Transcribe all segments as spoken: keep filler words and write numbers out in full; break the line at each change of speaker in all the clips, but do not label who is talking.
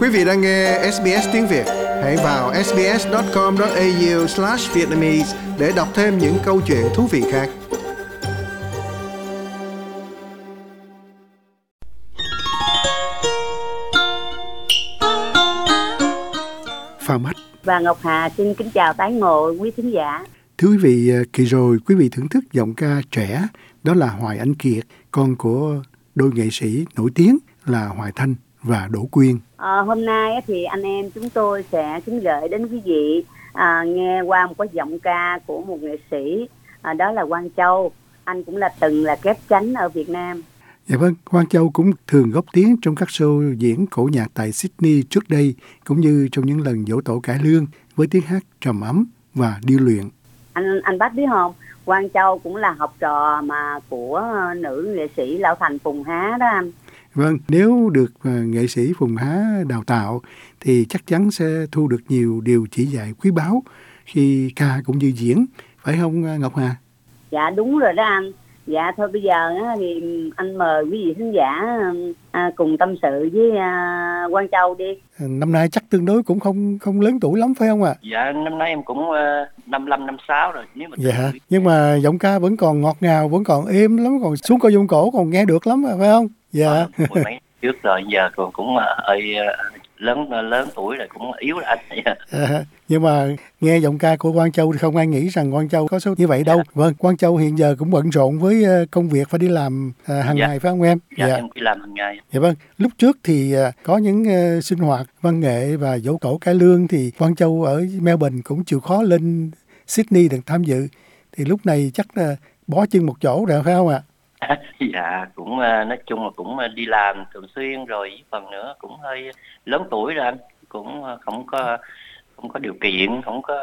Quý vị đang nghe ét bê ét tiếng Việt. Hãy vào sbs chấm com chấm a u slash vietnamese để đọc thêm những câu chuyện thú vị khác. Phạm Hách
và Ngọc Hà xin kính chào tái ngộ quý thính giả.
Thưa quý vị, kỳ rồi quý vị thưởng thức giọng ca trẻ, đó là Hoài Anh Kiệt, con của đôi nghệ sĩ nổi tiếng là Hoài Thanh và Đỗ Quyên.
À, hôm nay thì anh em chúng tôi sẽ kính gửi đến quý vị à, nghe qua một cái giọng ca của một nghệ sĩ, à, đó là Quang Châu. Anh cũng là từng là kép chánh ở Việt Nam.
Dạ vâng, Quang Châu cũng thường góp tiếng trong các show diễn cổ nhạc tại Sydney trước đây, cũng như trong những lần giỗ tổ cải lương với tiếng hát trầm ấm và điêu luyện.
Anh anh bác biết không, Quang Châu cũng là học trò mà của nữ nghệ sĩ Lão Thành Phùng Há đó anh.
Vâng, nếu được nghệ sĩ Phùng Há đào tạo thì chắc chắn sẽ thu được nhiều điều chỉ dạy quý báu khi ca cũng như diễn, phải không Ngọc Hà?
Dạ đúng rồi đó anh. Dạ thôi bây giờ thì anh mời quý vị khán giả à, cùng tâm sự với à, Quang Châu đi.
Năm nay chắc tương đối cũng không không lớn tuổi lắm phải không ạ? À?
Dạ năm nay em cũng uh, năm lăm, năm sáu rồi. Nếu mà
dạ, tự... nhưng mà giọng ca vẫn còn ngọt ngào, vẫn còn êm lắm, còn xuống coi dung cổ còn nghe được lắm phải không? Dạ.
À, mấy trước rồi giờ còn cũng hơi uh, lớn lớn tuổi rồi cũng yếu rồi anh.
à, nhưng mà nghe giọng ca của Quang Châu thì không ai nghĩ rằng Quang Châu có số như vậy đâu. Dạ. Vâng, Quang Châu hiện giờ cũng bận rộn với công việc phải đi làm uh, hàng dạ. ngày phải không em?
Dạ, dạ em đi làm hàng ngày.
Dạ vâng, lúc trước thì uh, có những uh, sinh hoạt văn nghệ và giỗ cổ cải lương thì Quang Châu ở Melbourne cũng chịu khó lên Sydney để tham dự. Thì lúc này chắc uh, bó chân một chỗ rồi phải không ạ?
À? Dạ cũng nói chung là cũng đi làm thường xuyên rồi, phần nữa cũng hơi lớn tuổi rồi anh, cũng không có không có điều kiện, không có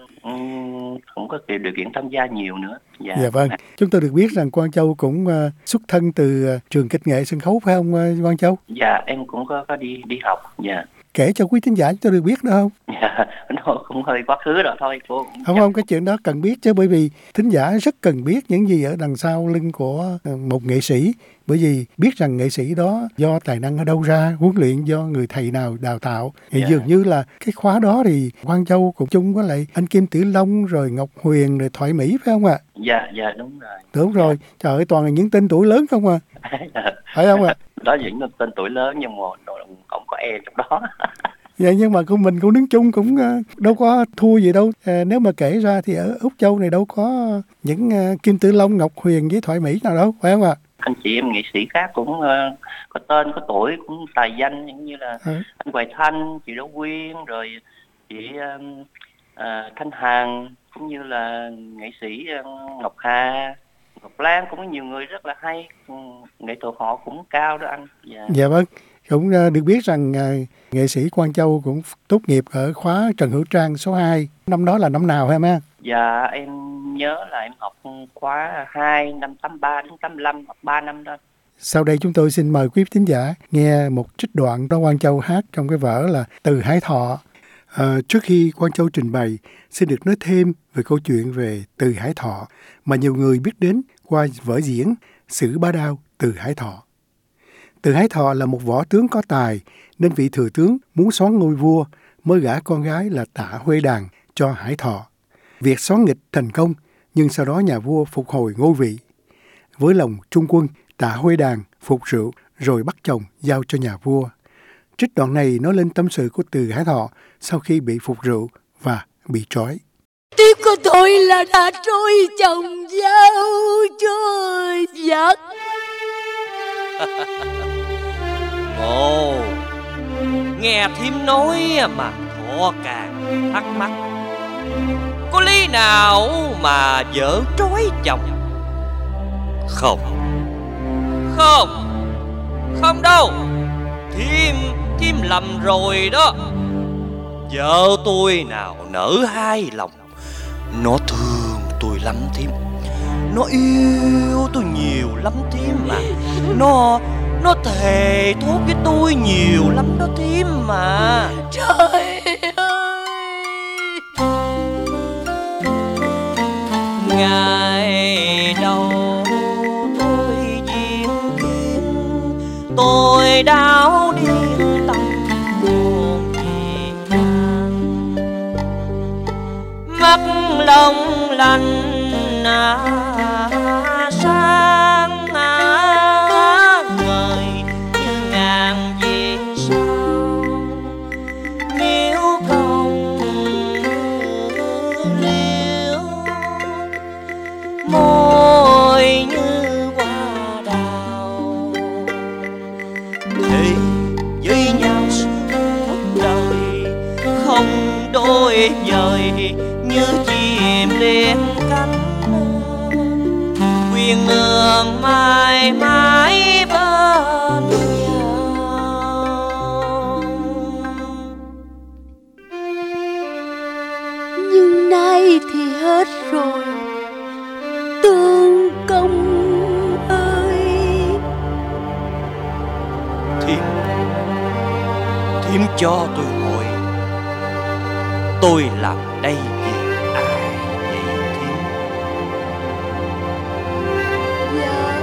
không có điều kiện tham gia nhiều nữa. Dạ,
dạ vâng, chúng tôi được biết rằng Quang Châu cũng uh, xuất thân từ uh, trường kịch nghệ sân khấu phải không uh, Quang Châu?
Dạ em cũng có, có đi đi học. Dạ.
Kể cho quý thính giả chúng tôi được biết được không?
Dạ, nó cũng hơi quá khứ rồi thôi cô.
Không chắc... không, cái chuyện đó cần biết chứ, bởi vì thính giả rất cần biết những gì ở đằng sau lưng của một nghệ sĩ, bởi vì biết rằng nghệ sĩ đó do tài năng ở đâu ra, huấn luyện do người thầy nào đào tạo. Thì dạ. dường như là cái khóa đó thì Quang Châu cùng chung với lại anh Kim Tử Long rồi Ngọc Huyền rồi Thoại Mỹ phải không ạ? À?
Dạ dạ đúng rồi.
Đúng rồi, dạ. Trời ơi toàn là những tên tuổi lớn không à? Phải không ạ? À?
Đó những tên tuổi lớn nhưng mà không có em trong đó.
Vậy nhưng mà của mình cũng đứng chung cũng đâu có thua gì đâu. À, nếu mà kể ra thì ở Úc Châu này đâu có những uh, Kim Tử Long, Ngọc Huyền với Thoại Mỹ nào đâu, phải không ạ? À?
Anh chị em nghệ sĩ khác cũng uh, có tên, có tuổi, cũng tài danh như là à. anh Hoài Thanh, chị Đỗ Quyên, rồi chị uh, uh, Thanh Hằng, cũng như là nghệ sĩ uh, Ngọc Hà, Ngọc Lan, cũng có nhiều người rất là hay, nghệ thuật họ cũng cao đó anh. Dạ,
dạ vâng. Cũng được biết rằng uh, nghệ sĩ Quang Châu cũng tốt nghiệp ở khóa Trần Hữu Trang số hai. Năm đó là năm nào hả em?
Dạ em nhớ là em học khóa hai, năm tám ba đến tám lăm, học ba năm đó.
Sau đây chúng tôi xin mời quý thính giả nghe một trích đoạn đó Quang Châu hát trong cái vở là Từ Hải Thọ. À, trước khi Quang Châu trình bày, xin được nói thêm về câu chuyện về Từ Hải Thọ mà nhiều người biết đến qua vở diễn Sử Bá Đao Từ Hải Thọ. Từ Hải Thọ là một võ tướng có tài, nên vị thừa tướng muốn soán ngôi vua mới gả con gái là Tạ Huê Đàn cho Hải Thọ. Việc soán nghịch thành công, nhưng sau đó nhà vua phục hồi ngôi vị. Với lòng trung quân, Tạ Huê Đàn phục rượu rồi bắt chồng giao cho nhà vua. Trích đoạn này nói lên tâm sự của Từ Hải Thọ sau khi bị phục rượu và bị trói.
Tiếc của tôi là đã trôi chồng giao trôi giặc.
Ồ, nghe thím nói mà Thọ càng thắc mắc. Có lý nào mà vợ trói chồng? Không, không, không đâu. Thím, thím lầm rồi đó. Vợ tôi nào nỡ hai lòng. Nó thương tôi lắm thím. Nó yêu tôi nhiều lắm thím mà. Nó, nó thề thốt với tôi nhiều lắm đó thím mà.
Trời ơi.
Ngày đầu tôi diễn kiến, tôi đau điên tâm hồn. mắt long lanh à, sáng à, ngời như ngàn vì sao. Miếu công liễu môi như hoa đào, thì với nhau suốt đời không đôi dời, như chim lên cánh quyền nương mãi mãi bên nhau.
Nhưng nay thì hết rồi Tương Công ơi.
Thiêm, Thiêm cho tôi hỏi, tôi làm đây vì ai vậy Thiêm?
Dạ,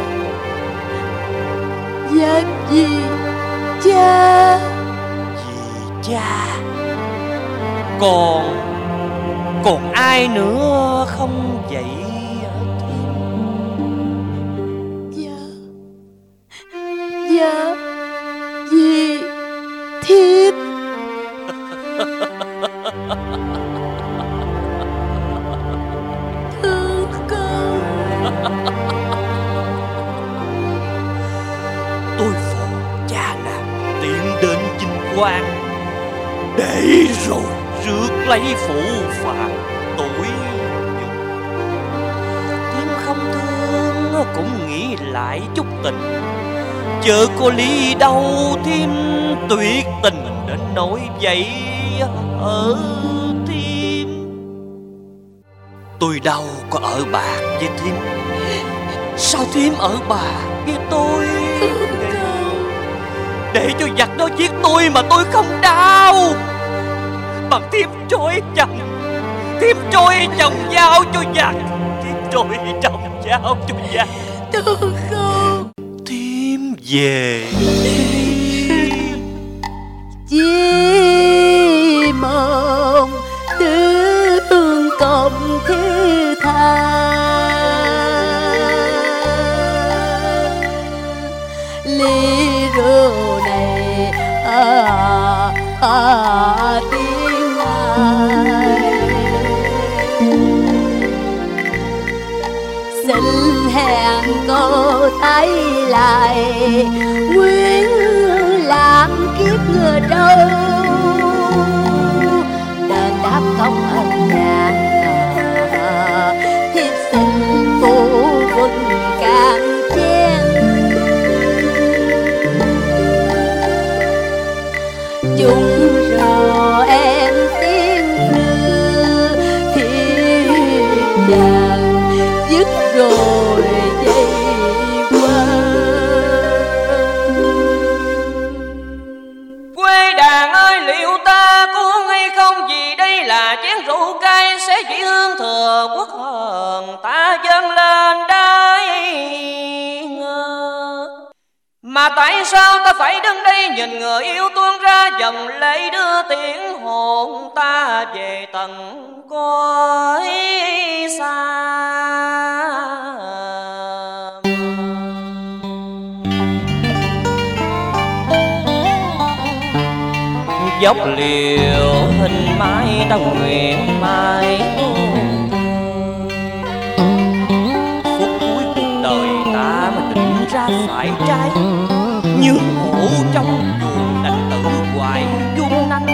dạ vì cha.
Vì cha. Còn Còn ai nữa không vậy Thiêm?
Dạ, dạ vì Thiếp. Thương con.
Tôi phò cha nàng tiến đến vinh quang, để rồi rước lấy phụ phàng tuổi nhục. Thiêm không thương cũng nghĩ lại chút tình, chợ cô Ly đâu Thiêm tuyệt tình đến nỗi vậy ở Thiêm. Tôi đâu có ở bạc với Thiêm, sao Thiêm ở bạc với tôi? Để cho giặc nó giết tôi mà tôi không đau, bằng Thiêm trói chồng, Thiêm trói chồng giao cho giặc, Thiêm trói chồng giao cho giặc.
Thương con.
Thiêm về.
Chỉ mong Tương Công thứ tha, ly rượu này à, à, tiếng ai. Xin hẹn cô thấy lại nguyên làm kiếp người đâu, đền đáp công ân nhà thiếp xin phụ quân càng chen. Chung rồi em tiếng đưa thiếp vàng dứt rồi dây qua.
Quê đàn ơi, liệu ta có hay không, vì đây là chén rượu cay sẽ chỉ hương thừa quốc hờn ta dâng lên đáy ngơ. Mà tại sao ta phải đứng đây nhìn người yêu tuôn ra dòng lệ đưa tiếng hồn ta về tận cõi xa. Dốc liều hình mãi ta nguyện mãi, phút cuối cuộc đời ta mà định ra phải trái, như hổ trong chuồng đành tử hoài vuông nanh.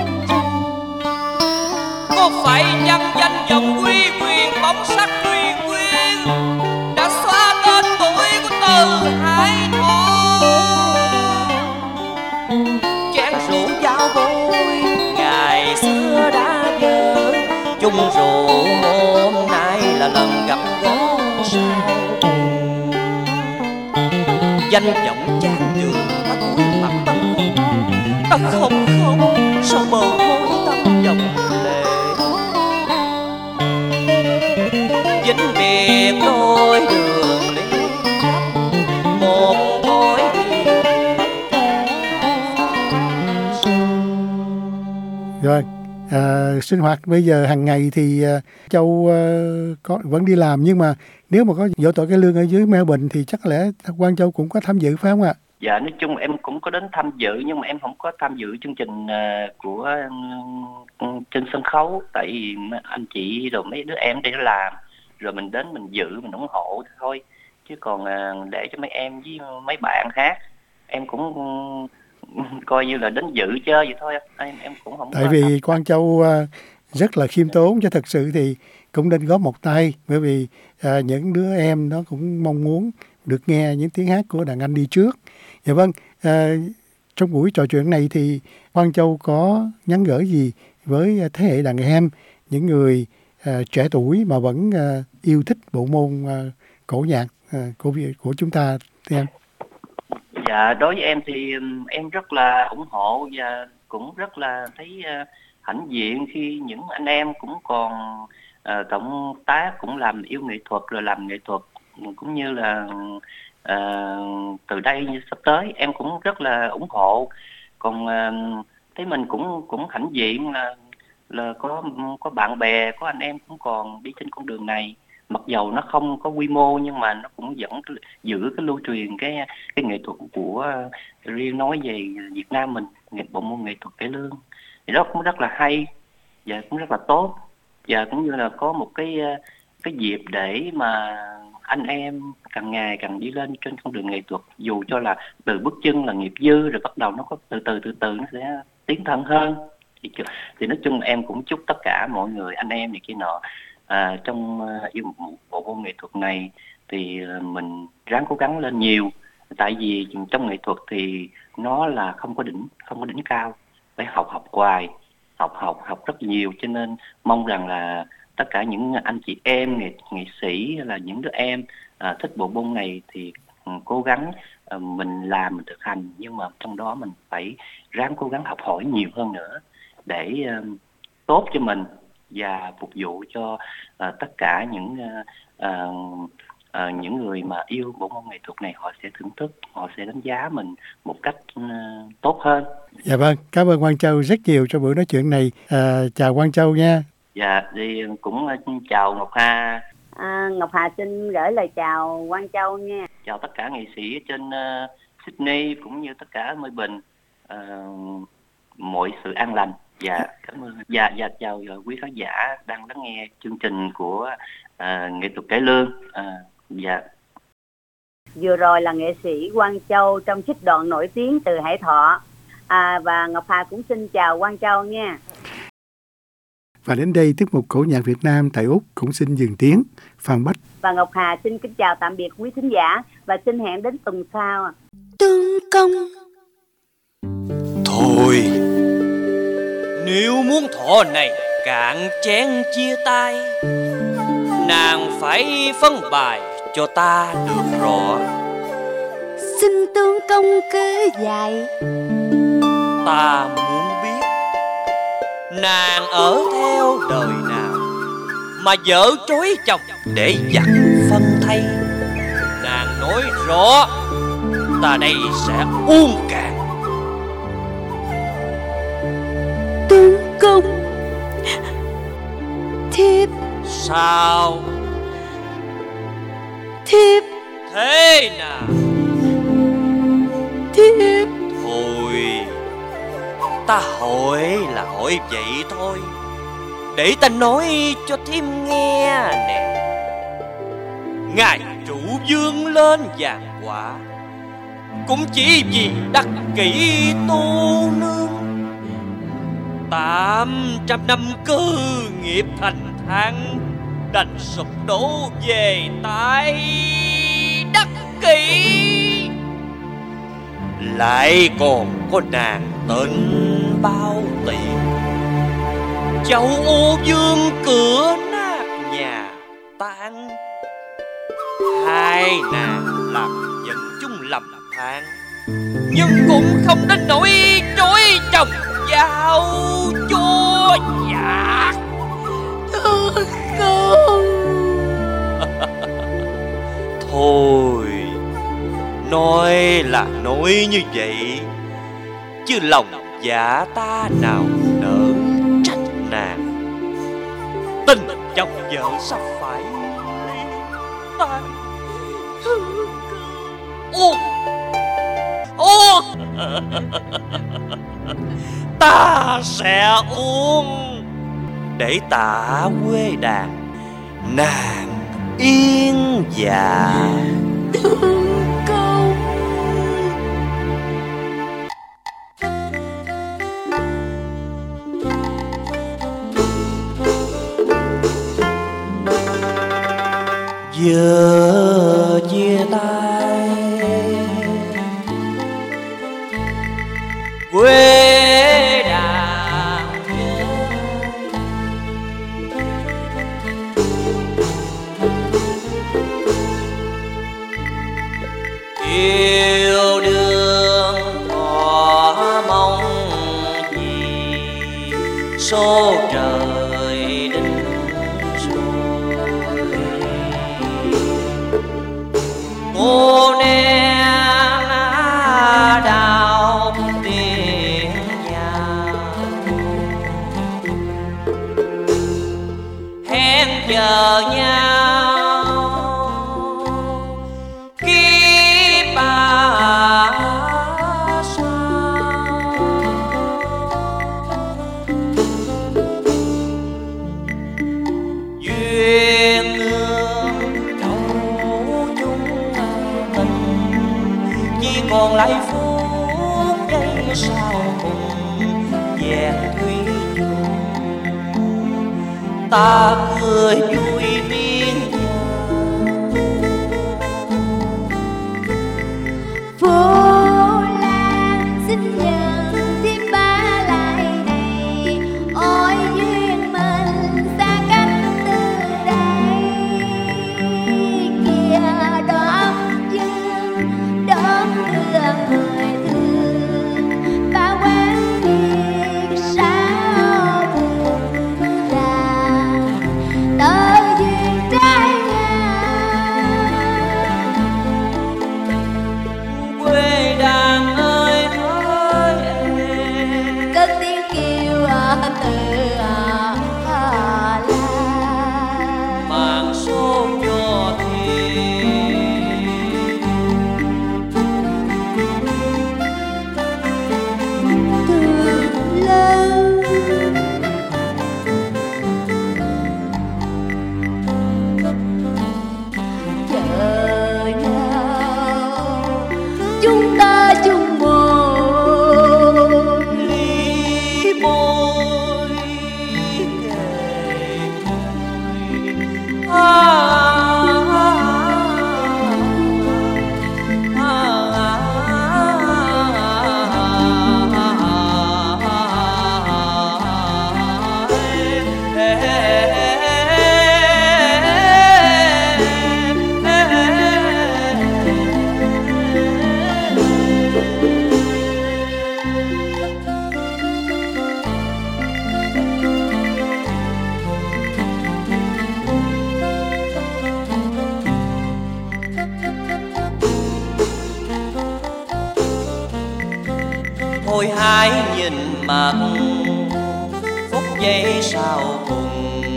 Có phải nhân danh dòng uy quyền bóng sắc quyền quyên đã xóa tên tuổi của Từ Hải Thọ? Chén rượu giao bôi ngày xưa đã dở, chung rượu hôm nay là lần gặp gỡ sau. Danh vọng trang trường ta cúi mặt tâm hồn, ta không không sao bờ môi tâm dòng lệ. Vĩnh biệt đôi đường ly khách, một mối
Rồi, À, sinh hoạt bây giờ hàng ngày thì uh, Châu uh, có vẫn đi làm, nhưng mà nếu mà có giỗ tổ cải lương ở dưới Melbourne thì chắc lẽ Quang Châu cũng có tham dự phải không ạ?
Dạ, nói chung em cũng có đến tham dự, nhưng mà em không có tham dự chương trình uh, của uh, trên sân khấu, tại vì anh chị rồi mấy đứa em đi làm, rồi mình đến mình dự, mình ủng hộ thôi, chứ còn uh, để cho mấy em với mấy bạn hát em cũng uh, coi như là đến dự chơi vậy thôi. Em em cũng không.
Tại vì tham. Quang Châu uh, rất là khiêm tốn, chứ thật sự thì cũng nên góp một tay, bởi vì uh, những đứa em nó cũng mong muốn được nghe những tiếng hát của đàn anh đi trước. Dạ vâng, à, trong buổi trò chuyện này thì Quang Châu có nhắn gửi gì với thế hệ đàn em, những người à, trẻ tuổi mà vẫn à, yêu thích bộ môn à, cổ nhạc à, của của chúng ta thưa em?
Dạ, đối với em thì em rất là ủng hộ và cũng rất là thấy uh, hãnh diện khi những anh em cũng còn uh, cộng tác, cũng làm yêu nghệ thuật rồi làm nghệ thuật, cũng như là À, từ đây sắp tới em cũng rất là ủng hộ. Còn à, thấy mình cũng cũng hãnh diện là là có có bạn bè, có anh em cũng còn đi trên con đường này, mặc dầu nó không có quy mô nhưng mà nó cũng vẫn giữ cái lưu truyền cái cái nghệ thuật của riêng nói về Việt Nam mình, nghệ bộ môn nghệ thuật cải lương thì đó cũng rất là hay và cũng rất là tốt, và cũng như là có một cái cái dịp để mà anh em càng ngày càng đi lên trên con đường nghệ thuật, dù cho là từ bước chân là nghiệp dư rồi bắt đầu nó có từ từ từ từ nó sẽ tiến thân hơn. Thì, thì nói chung em cũng chúc tất cả mọi người, anh em này kia nọ à, trong uh, yêu một bộ môn nghệ thuật này thì uh, mình ráng cố gắng lên nhiều, tại vì trong nghệ thuật thì nó là không có đỉnh, không có đỉnh cao, phải học học hoài, học học học rất nhiều, cho nên mong rằng là tất cả những anh chị em nghệ, nghệ sĩ hay là những đứa em à, thích bộ môn này thì um, cố gắng uh, mình làm, mình thực hành, nhưng mà trong đó mình phải ráng cố gắng học hỏi nhiều hơn nữa để uh, tốt cho mình và phục vụ cho uh, tất cả những uh, uh, uh, những người mà yêu bộ môn nghệ thuật này, họ sẽ thưởng thức, họ sẽ đánh giá mình một cách uh, tốt hơn.
Dạ vâng, cảm ơn Quang Châu rất nhiều cho buổi nói chuyện này. À, chào Quang Châu nha.
Dạ, thì cũng chào Ngọc Hà.
À, Ngọc Hà xin gửi lời chào Quang Châu nha.
Chào tất cả nghệ sĩ trên uh, Sydney cũng như tất cả Melbourne, uh, mọi sự an lành. Dạ, cảm ơn. Dạ, dạ chào quý khán giả đang lắng nghe chương trình của uh, nghệ thuật cải lương. Uh, dạ.
Vừa rồi là nghệ sĩ Quang Châu trong trích đoạn nổi tiếng Từ Hải Thọ. À, và Ngọc Hà cũng xin chào Quang Châu nha.
Và đến đây tiết mục cổ nhạc Việt Nam tại Úc cũng xin dừng tiếng. Phan Bách
và Ngọc Hà xin kính chào tạm biệt quý thính giả và xin hẹn đến tuần sau.
Tương công.
Thôi, nếu muốn thọ này cạn chén chia tay, nàng phải phân bài cho ta được rõ.
Xin tương công kế dạy.
Ta muốn biết nàng ở theo đời nào mà vợ trối chồng để giặt phân thay. Nàng nói rõ, ta đây sẽ uống cạn.
Tương công. Thiếp.
Sao?
Thiếp.
Thế nào?
Thiếp.
Thôi, ta hỏi là hỏi vậy thôi, để ta nói cho thiếp nghe nè. Ngài trụ vương lên vàng quả cũng chỉ vì đắc kỷ tô nương. Tám trăm năm cơ nghiệp thành thang đành sụp đổ về tay đắc kỷ. Lại còn có nàng tên Bao Tiền, cháu ô vương cửa nát nhà tan. Hai nàng làm giận chung lầm than, nhưng cũng không đến nỗi trối chồng giao cho giặc.
Thương con.
Thôi, nói là nói như vậy, chứ lòng dạ ta nào nỡ trách nàng. Tình chồng vợ sắp phải ly tan. Ô ô ta sẽ uống để tạ quê đàn nàng yên dạ.
Thương công.
Giờ chia tay quê đàn yêu đương có mong gì số trời định rồi. Cô nén đào tiếng nhà hẹn chờ nhau kiếp ba sao. Duyên ương trâu chung tình chỉ còn lại phút giây sau cùng vẹn thủy chung. Ta cười vui biên
Phố Lan xin nhận thêm ba lại này. Ôi duyên mình xa cách từ đây. Kìa đón dương đón đưa người thương. Ta quán biệt sao buồn là tơ duyên trái ngang.
quê đàn ơi hỡi em.
Cất tiếng kêu à, từ à, à, la.
Mang số cho thiên
Thương lâu chờ nhau chúng ta chung một
ly môi kề môi. À, Thôi hãy nhìn mặt phút giây sau cùng.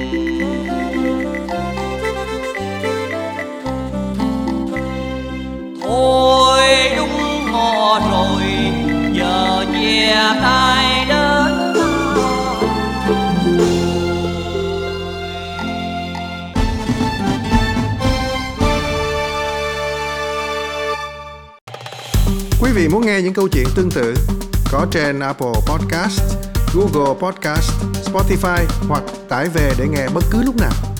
Thôi đúng mò rồi giờ chia tay đến.
Quý vị muốn nghe những câu chuyện tương tự có trên Apple Podcast, Google Podcast, Spotify hoặc tải về để nghe bất cứ lúc nào.